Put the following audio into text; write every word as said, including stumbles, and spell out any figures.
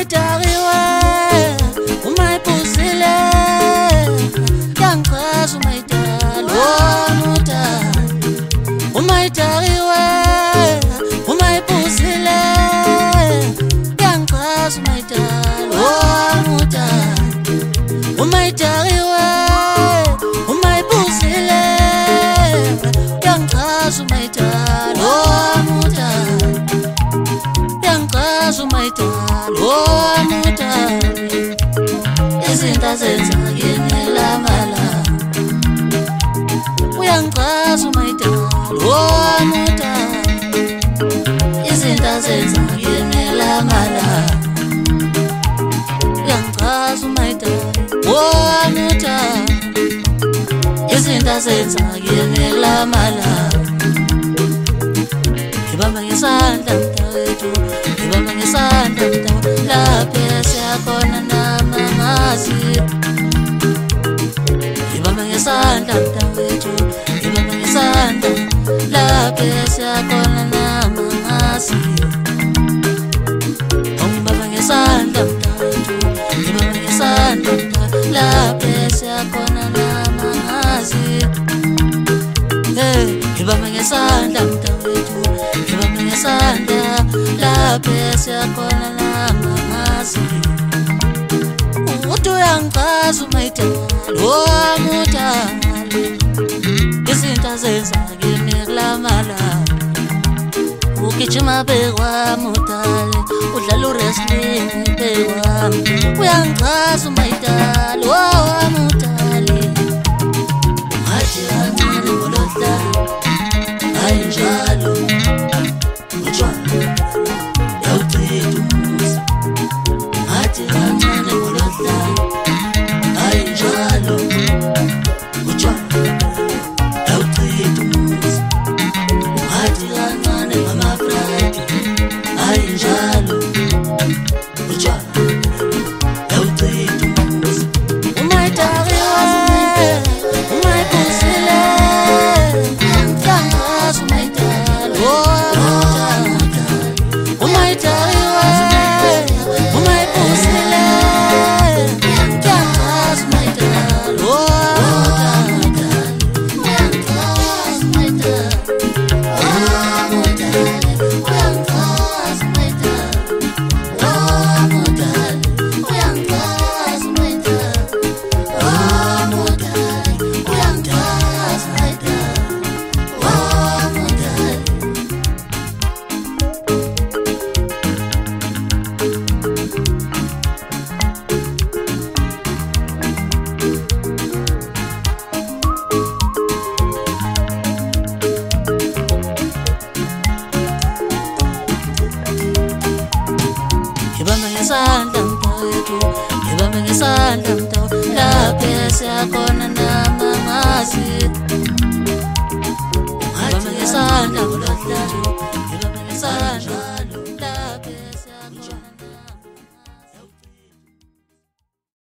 umayitariwe umayipusile yangichaza umayitali womutali umayitariwe umayipusile yangichaza umayitali womutali umayitariwe umayipusile yangichaza umayitali womutali yangichaza umayitali womutali izinto azenza kimi lamalanga uyangichaza umayitali womutali izinto azenza kimi lamalanga uyangichaza umayitali womutali izinto azenza kimi lamalanga ngibamba ngesandla mntakwethu ngibamba ngesandla mntakwethu lapha siyakhona namamazi ngibamba ngesandla mntakwethu ngibamba ngesandla lapha siyakhona namamazi ungibamba ngesandla mntakwethu ngibamba ngesandla mntakwethu lapha siyakhona namamazi hey ngibamba ngesandla mntakwethu ngibamba ngesandla lapha siyakhona namamazi uthi uyangichaza umayitali womutali izinto azenza kimi kulamalanga ugijima bekwami utali udlala u-wrestling bekwami uyangichaza umayitali womutali ngathi kancane ngolodlala hayi njalo ngibamba ngesandla mntakwethu ngibamba ngesandla mntakwethu lapha siyakhona